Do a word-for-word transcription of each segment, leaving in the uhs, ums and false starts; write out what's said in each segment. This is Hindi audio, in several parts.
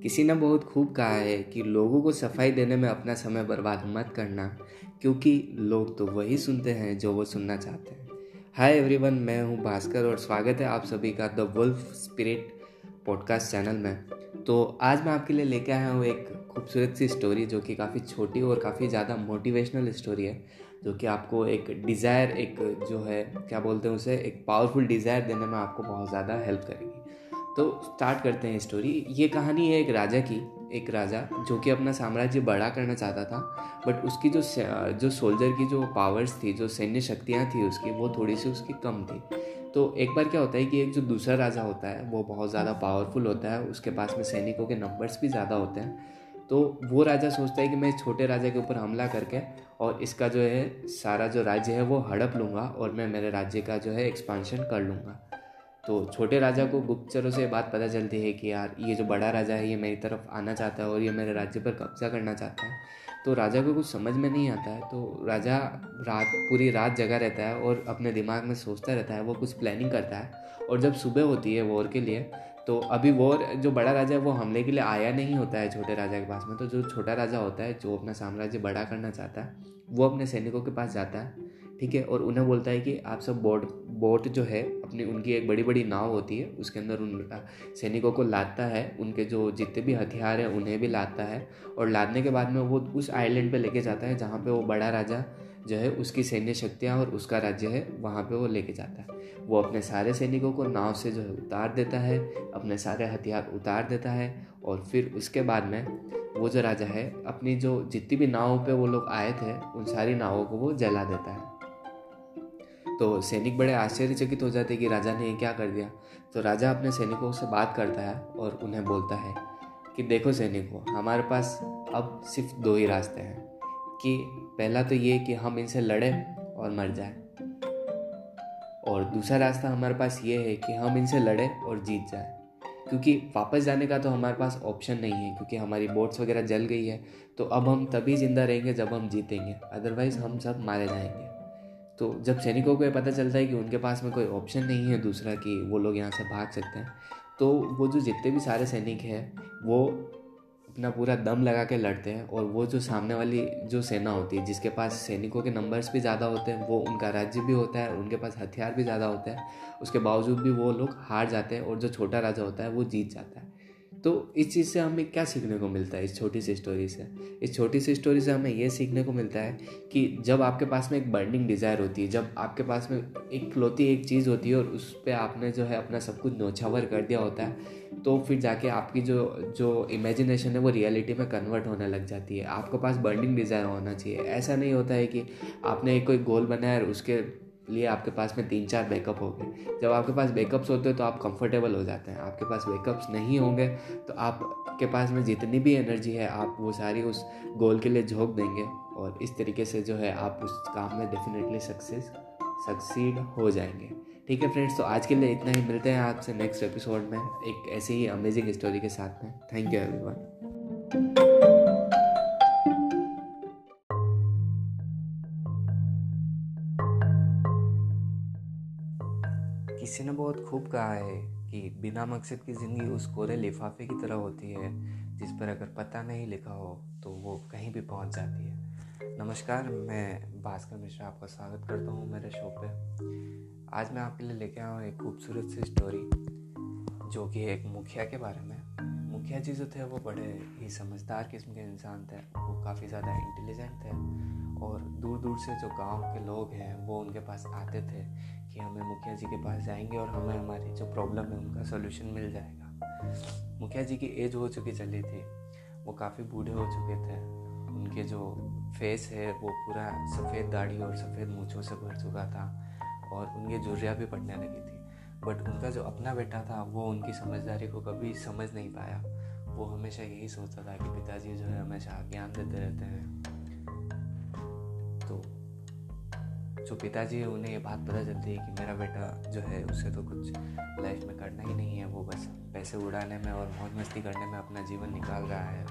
किसी ने बहुत खूब कहा है कि लोगों को सफाई देने में अपना समय बर्बाद मत करना, क्योंकि लोग तो वही सुनते हैं जो वो सुनना चाहते हैं। हाय एवरीवन, मैं हूं भास्कर और स्वागत है आप सभी का the wolf spirit podcast channel में। तो आज मैं आपके लिए लेके आया हूँ एक खूबसूरत सी स्टोरी जो कि काफ़ी छोटी और काफ़ी ज़्यादा मोटिवेशनल स्टोरी है, जो कि आपको एक डिज़ायर, एक जो है क्या बोलते हैं उसे, एक पावरफुल डिज़ायर देने में आपको बहुत ज़्यादा हेल्प करेगी। तो स्टार्ट करते हैं स्टोरी। ये कहानी है एक राजा की। एक राजा जो कि अपना साम्राज्य बड़ा करना चाहता था, बट उसकी जो जो सोल्जर की जो पावर्स थी, जो सैन्य शक्तियाँ थी उसकी, वो थोड़ी सी उसकी कम थी। तो एक बार क्या होता है कि एक जो दूसरा राजा होता है वो बहुत ज़्यादा पावरफुल होता है, उसके पास में सैनिकों के नंबर्स भी ज़्यादा होते हैं। तो वो राजा सोचता है कि मैं छोटे राजा के ऊपर हमला करके और इसका जो है सारा जो राज्य है वो हड़प लूँगा और मैं मेरे राज्य का जो है एक्सपांशन कर लूँगा। तो छोटे राजा को गुप्तचरों से बात पता चलती है कि यार ये जो बड़ा राजा है ये मेरी तरफ आना चाहता है और ये मेरे राज्य पर कब्जा करना चाहता है। तो राजा को कुछ समझ में नहीं आता है। तो राजा रात पूरी रात जगा रहता है और अपने दिमाग में सोचता रहता है, वो कुछ प्लानिंग करता है। और जब सुबह होती है वॉर के लिए, तो अभी वॉर जो बड़ा राजा है वो हमले के लिए आया नहीं होता है छोटे राजा के पास में। तो जो छोटा राजा होता है जो अपना साम्राज्य बड़ा करना चाहता है, वो अपने सैनिकों के पास जाता है, ठीक है, और उन्हें बोलता है कि आप सब बोट बोट जो है अपनी, उनकी एक बड़ी बड़ी नाव होती है, उसके अंदर उन सैनिकों को लादता है, उनके जो जितने भी हथियार हैं उन्हें भी लादता है। और लादने के बाद में वो उस आइलैंड पे लेके जाता है जहाँ पे वो बड़ा राजा जो है उसकी सैन्य शक्तियाँ और उसका राज्य है, वहाँ पे वो लेके जाता है। वो अपने सारे सैनिकों को नाव से जो है उतार देता है, अपने सारे हथियार उतार देता है, और फिर उसके बाद में वो जो राजा है अपनी जो जितनी भी नावों पे वो लोग आए थे उन सारी नावों को वो जला देता है। तो सैनिक बड़े आश्चर्यचकित हो जाते हैं कि राजा ने ये क्या कर दिया। तो राजा अपने सैनिकों से बात करता है और उन्हें बोलता है कि देखो सैनिकों, हमारे पास अब सिर्फ दो ही रास्ते हैं, कि पहला तो ये कि हम इनसे लड़े और मर जाए, और दूसरा रास्ता हमारे पास ये है कि हम इनसे लड़े और जीत जाए। क्योंकि वापस जाने का तो हमारे पास ऑप्शन नहीं है, क्योंकि हमारी बोट्स वगैरह जल गई है। तो अब हम तभी जिंदा रहेंगे जब हम जीतेंगे, अदरवाइज हम सब मारे जाएंगे। तो जब सैनिकों को ये पता चलता है कि उनके पास में कोई ऑप्शन नहीं है दूसरा कि वो लोग यहाँ से भाग सकते हैं, तो वो जो जितने भी सारे सैनिक हैं वो अपना पूरा दम लगा के लड़ते हैं। और वो जो सामने वाली जो सेना होती है, जिसके पास सैनिकों के नंबर्स भी ज़्यादा होते हैं, वो उनका राज्य भी होता है, उनके पास हथियार भी ज़्यादा होते हैं, उसके बावजूद भी वो लोग हार जाते हैं और जो छोटा राजा होता है वो जीत जाता है। तो इस चीज़ से हमें क्या सीखने को मिलता है? इस छोटी सी स्टोरी से इस छोटी सी स्टोरी से हमें ये सीखने को मिलता है कि जब आपके पास में एक बर्निंग डिज़ायर होती है, जब आपके पास में एक खिलौती एक चीज़ होती है और उस पर आपने जो है अपना सब कुछ न्योछावर कर दिया होता है, तो फिर जाके आपकी जो जो इमेजिनेशन है वो रियलिटी में कन्वर्ट होने लग जाती है। आपके पास बर्निंग डिज़ायर होना चाहिए। ऐसा नहीं होता है कि आपने एक कोई गोल बनाया और उसके लिए आपके पास में तीन चार बैकअप हो गए। जब आपके पास बैकअप्स होते हैं तो आप कंफर्टेबल हो जाते हैं। आपके पास बैकअप्स नहीं होंगे तो आपके पास में जितनी भी एनर्जी है आप वो सारी उस गोल के लिए झोंक देंगे, और इस तरीके से जो है आप उस काम में डेफिनेटली सक्सेस सक्सीड हो जाएंगे। ठीक है फ्रेंड्स, तो आज के लिए इतना ही। मिलते हैं आपसे नेक्स्ट एपिसोड में एक ऐसे ही अमेजिंग स्टोरी के साथ में। Thank you everyone. किसी ने बहुत खूब कहा है कि बिना मकसद की ज़िंदगी उस कोरे लिफाफे की तरह होती है जिस पर अगर पता नहीं लिखा हो तो वो कहीं भी पहुंच जाती है। नमस्कार, मैं भास्कर मिश्रा आपका स्वागत करता हूं मेरे शो पे। आज मैं आपके लिए लेके आया हूँ एक खूबसूरत सी स्टोरी जो कि एक मुखिया के बारे में। मुखिया जी जो थे वो बड़े ही समझदार किस्म के इंसान थे। वो काफ़ी ज़्यादा इंटेलिजेंट थे और दूर दूर से जो गांव के लोग हैं वो उनके पास आते थे कि हमें मुखिया जी के पास जाएंगे और हमें हमारी जो प्रॉब्लम है उनका सोल्यूशन मिल जाएगा। मुखिया जी की एज हो चुकी चली थी, वो काफ़ी बूढ़े हो चुके थे। उनके जो फेस है वो पूरा सफ़ेद दाढ़ी और सफ़ेद मूँछों से भर चुका था और उनकी झुर्रियाँ भी पड़ने लगी थी। बट उनका जो अपना बेटा था वो उनकी समझदारी को कभी समझ नहीं पाया। वो हमेशा यही सोचता था कि पिताजी जो है हमेशा ज्ञान देते रहते हैं। तो जो पिताजी है उन्हें ये बात पता चलती है कि मेरा बेटा जो है उसे तो कुछ लाइफ में करना ही नहीं है, वो बस पैसे उड़ाने में और मौज मस्ती करने में अपना जीवन निकाल रहा है।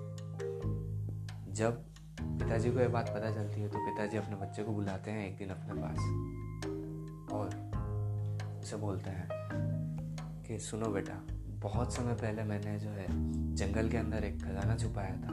जब पिताजी को ये बात पता चलती है तो पिताजी अपने बच्चे को बुलाते हैं एक दिन अपने पास और उसे बोलते हैं कि सुनो बेटा, बहुत समय पहले मैंने जो है जंगल के अंदर एक खजाना छुपाया था।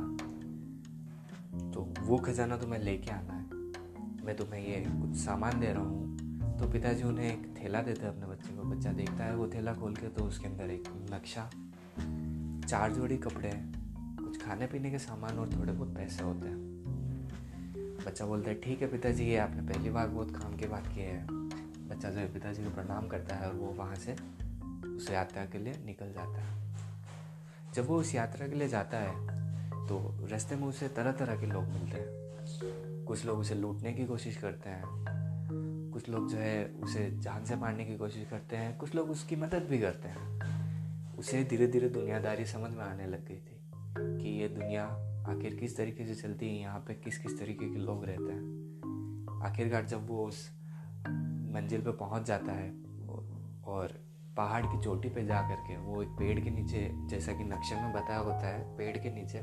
तो वो खजाना तुम्हें लेके आना है। मैं तुम्हें ये कुछ सामान दे रहा हूँ। तो पिताजी उन्हें एक थैला देते हैं अपने बच्चे को। बच्चा देखता है वो थैला खोल के, तो उसके अंदर एक नक्शा, चार जोड़ी कपड़े, कुछ खाने पीने के सामान और थोड़े बहुत पैसे होते हैं। बच्चा बोलता है ठीक है पिताजी, ये आपने पहली बार बहुत काम की बात की है। बच्चा जो है पिताजी को प्रणाम करता है और वो वहाँ से उस यात्रा के लिए निकल जाता है। जब वो उस यात्रा के लिए जाता है तो रास्ते में उसे तरह तरह के लोग मिलते हैं। कुछ लोग उसे लूटने की कोशिश करते हैं, कुछ लोग जो है उसे जान से मारने की कोशिश करते हैं, कुछ लोग उसकी मदद भी करते हैं। उसे धीरे धीरे दुनियादारी समझ में आने लग गई थी कि ये दुनिया आखिर किस तरीके से चलती है, यहाँ पे किस किस तरीके के लोग रहते हैं। आखिरकार जब वो उस मंजिल पे पहुंच जाता है और पहाड़ की चोटी पे जा करके वो एक पेड़ के नीचे, जैसा कि नक्शे में बताया होता है, पेड़ के नीचे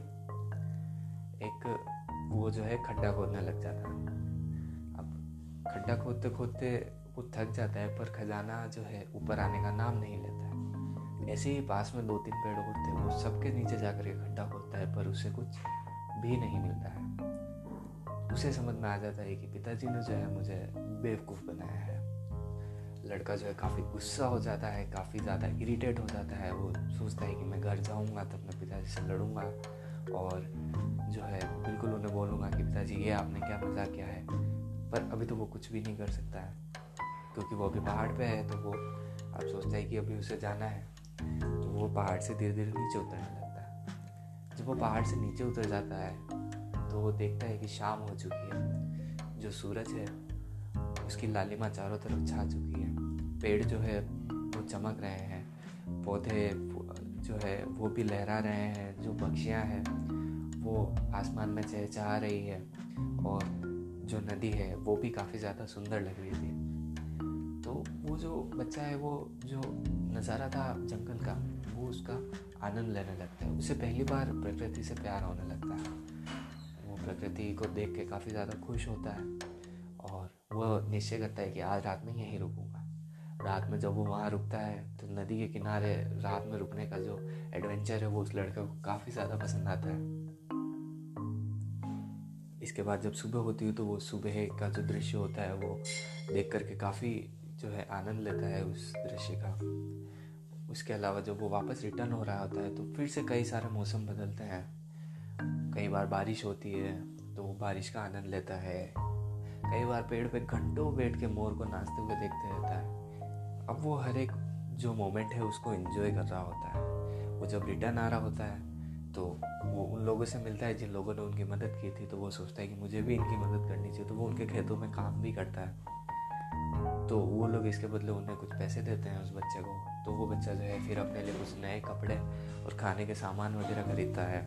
एक वो जो है खड्डा खोदने लग जाता है। अब खड्डा खोदते खोदते वो थक जाता है, पर खजाना जो है ऊपर आने का नाम नहीं लेता है। ऐसे ही पास में दो तीन पेड़ और थे, वो सबके नीचे जाकर के खड्डा खोदता है, पर उसे कुछ भी नहीं मिलता है। उसे समझ में आ जाता है कि पिताजी ने जो है मुझे बेवकूफ़ बनाया है। लड़का जो है काफ़ी गुस्सा हो जाता है, काफ़ी ज़्यादा इरिटेट हो जाता है। वो सोचता है कि मैं घर जाऊंगा तो अपने पिताजी से लड़ूंगा और जो है बिल्कुल उन्हें बोलूँगा कि पिताजी ये आपने क्या मजाक किया है। पर अभी तो वो कुछ भी नहीं कर सकता है, क्योंकि वो अभी पहाड़ पे है। तो वो अब सोचता है कि अभी उसे जाना है, तो वो पहाड़ से धीरे धीरे नीचे उतरने लगता है। जब वो पहाड़ से नीचे उतर जाता है तो वो देखता है कि शाम हो चुकी है। जो सूरज है उसकी लालिमा चारों तरफ छा चुकी है। पेड़ जो है वो चमक रहे हैं, पौधे जो है वो भी लहरा रहे हैं, जो पक्षियाँ हैं वो आसमान में चहचहा रही है, और जो नदी है वो भी काफ़ी ज़्यादा सुंदर लग रही थी। तो वो जो बच्चा है, वो जो नज़ारा था जंगल का, वो उसका आनंद लेने लगता है। उसे पहली बार प्रकृति से प्यार होने लगता है। वो प्रकृति को देख के काफ़ी ज़्यादा खुश होता है और वो निश्चय करता है कि आज रात में यहीं रुकूंगा। रात में जब वो वहाँ रुकता है तो नदी के किनारे रात में रुकने का जो एडवेंचर है वो उस लड़के को काफ़ी ज़्यादा पसंद आता है। इसके बाद जब सुबह होती है तो वो सुबह का जो दृश्य होता है वो देख करके काफ़ी जो है आनंद लेता है उस दृश्य का। उसके अलावा जब वो वापस रिटर्न हो रहा होता है तो फिर से कई सारे मौसम बदलते हैं। कई बार बारिश होती है तो वो बारिश का आनंद लेता है। कई बार पेड़ पे घंटों बैठ के मोर को नाचते हुए देखते रहता है। अब वो हर एक जो मोमेंट है उसको एंजॉय कर रहा होता है। वो जब रिटर्न आ रहा होता है तो वो उन लोगों से मिलता है जिन लोगों ने उनकी मदद की थी। तो वो सोचता है कि मुझे भी इनकी मदद करनी चाहिए। तो वो उनके खेतों में काम भी करता है। तो वो लोग इसके बदले उन्हें कुछ पैसे देते हैं उस बच्चे को। तो वो बच्चा जो है फिर अपने लिए कुछ नए कपड़े और खाने के सामान वगैरह खरीदता है।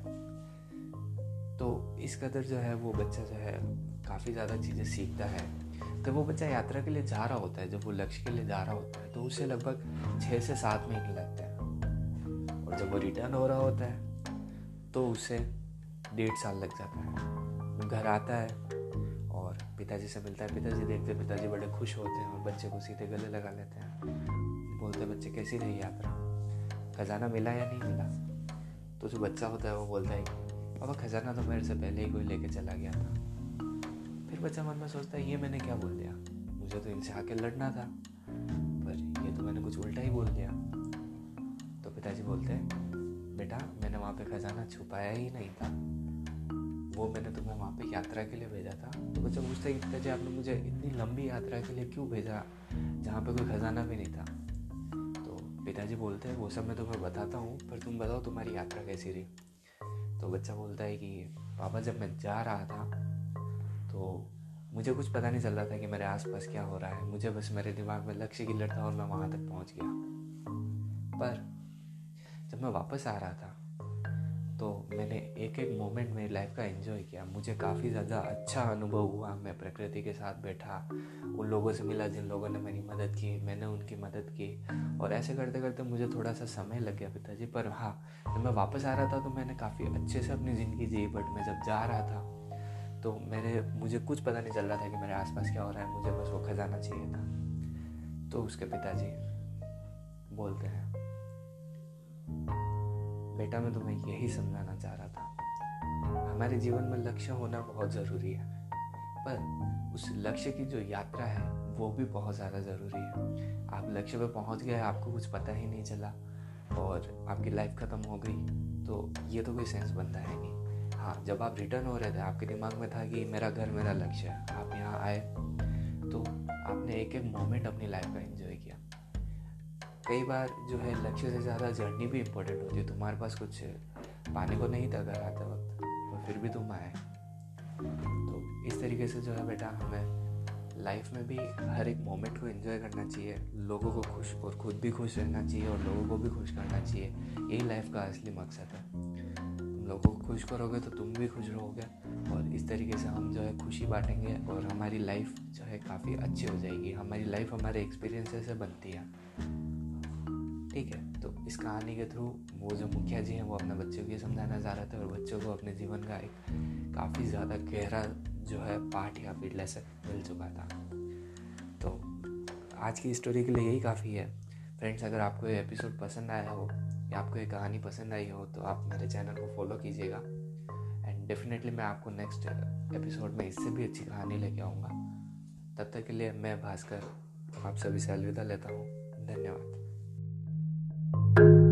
तो इस कदर जो है वो बच्चा जो है काफ़ी ज़्यादा चीज़ें सीखता है। तो वो बच्चा यात्रा के लिए जा रहा होता है, जब वो लक्ष्य के लिए जा रहा होता है तो उसे लगभग छः से सात महीने लगते हैं। और जब वो रिटर्न हो रहा होता है तो उसे डेढ़ साल लग जाता है। वो घर आता है और पिताजी से मिलता है। पिताजी देखते हैं, पिताजी बड़े खुश होते हैं और बच्चे को सीधे गले लगा लेते हैं। बोलते हैं बच्चे कैसी रही यात्रा, खजाना मिला या नहीं मिला। तो जो बच्चा होता है वो बोलता है पापा खजाना तो मेरे से पहले ही कोई लेके चला गया था। फिर बच्चा मन में सोचता है ये मैंने क्या बोल दिया, मुझे तो इनसे आके लड़ना था, पर ये तो मैंने कुछ उल्टा ही बोल दिया। तो पिताजी बोलते हैं बेटा मैंने वहाँ पे खजाना छुपाया ही नहीं था, वो मैंने तुम्हें वहाँ पे यात्रा के लिए भेजा था। तो बच्चा पूछता है कि पिताजी आपने मुझे इतनी लंबी यात्रा के लिए क्यों भेजा जहाँ पे कोई खजाना भी नहीं था। तो पिताजी बोलते हैं वो सब मैं तुम्हें बताता हूँ, पर तुम बताओ तुम्हारी यात्रा कैसी रही। तो बच्चा बोलता है कि पापा जब मैं जा रहा था तो मुझे कुछ पता नहीं चल रहा था कि मेरे आसपास क्या हो रहा है। मुझे बस मेरे दिमाग में लक्ष्य क्लियर था और मैं वहाँ तक पहुँच गया। पर जब मैं वापस आ रहा था तो मैंने एक एक मोमेंट मेरी लाइफ का एंजॉय किया। मुझे काफ़ी ज़्यादा अच्छा अनुभव हुआ। मैं प्रकृति के साथ बैठा, उन लोगों से मिला जिन लोगों ने मेरी मदद की, मैंने उनकी मदद की, और ऐसे करते करते मुझे थोड़ा सा समय लग गया पिताजी। पर हाँ, जब मैं वापस आ रहा था तो मैंने काफ़ी अच्छे से अपनी ज़िंदगी जी। बट मैं जब जा रहा था तो मेरे मुझे कुछ पता नहीं चल रहा था कि मेरे आसपास क्या हो रहा है। मुझे बस वो खजाना चाहिए था। तो उसके पिताजी बोलते हैं बेटा मैं तुम्हें यही समझाना चाह रहा था, हमारे जीवन में लक्ष्य होना बहुत ज़रूरी है, पर उस लक्ष्य की जो यात्रा है वो भी बहुत ज़्यादा ज़रूरी है। आप लक्ष्य पे पहुंच गए, आपको कुछ पता ही नहीं चला और आपकी लाइफ ख़त्म हो गई, तो ये तो कोई सेंस बनता है नहीं। हाँ, जब आप रिटर्न हो रहे थे आपके दिमाग में था कि मेरा घर मेरा लक्ष्य है, आप यहाँ आए तो आपने एक एक मोमेंट अपनी लाइफ का एंजॉय किया। कई बार जो है लक्ष्य से ज़्यादा जर्नी भी इम्पोर्टेंट होती है। तुम्हारे पास कुछ पाने को नहीं था घर आते वक्त, तो फिर भी तुम आए। तो इस तरीके से जो है बेटा, हमें लाइफ में भी हर एक मोमेंट को एंजॉय करना चाहिए, लोगों को खुश और खुद भी खुश रहना चाहिए और लोगों को भी खुश करना चाहिए। यही लाइफ का असली मकसद है। तुम लोगों को खुश करोगे तो तुम भी खुश रहोगे और इस तरीके से हम जो है खुशी बांटेंगे और हमारी लाइफ जो है काफ़ी अच्छी हो जाएगी। हमारी लाइफ हमारे एक्सपीरियंसेस से बनती है, ठीक है। तो इस कहानी के थ्रू वो जो मुखिया जी हैं वो अपने बच्चों को ये समझाना चाह रहे थे और बच्चों को अपने जीवन का एक काफ़ी ज़्यादा गहरा जो है पाठ या फिर लेसन मिल चुका था। तो आज की स्टोरी के लिए यही काफ़ी है फ्रेंड्स। अगर आपको ये एपिसोड पसंद आया हो या आपको ये कहानी पसंद आई हो तो आप मेरे चैनल को फॉलो कीजिएगा एंड डेफिनेटली मैं आपको नेक्स्ट एपिसोड में इससे भी अच्छी कहानी लेके आऊँगा। तब तक के लिए मैं भास्कर आप सभी से अलविदा लेता हूँ। धन्यवाद।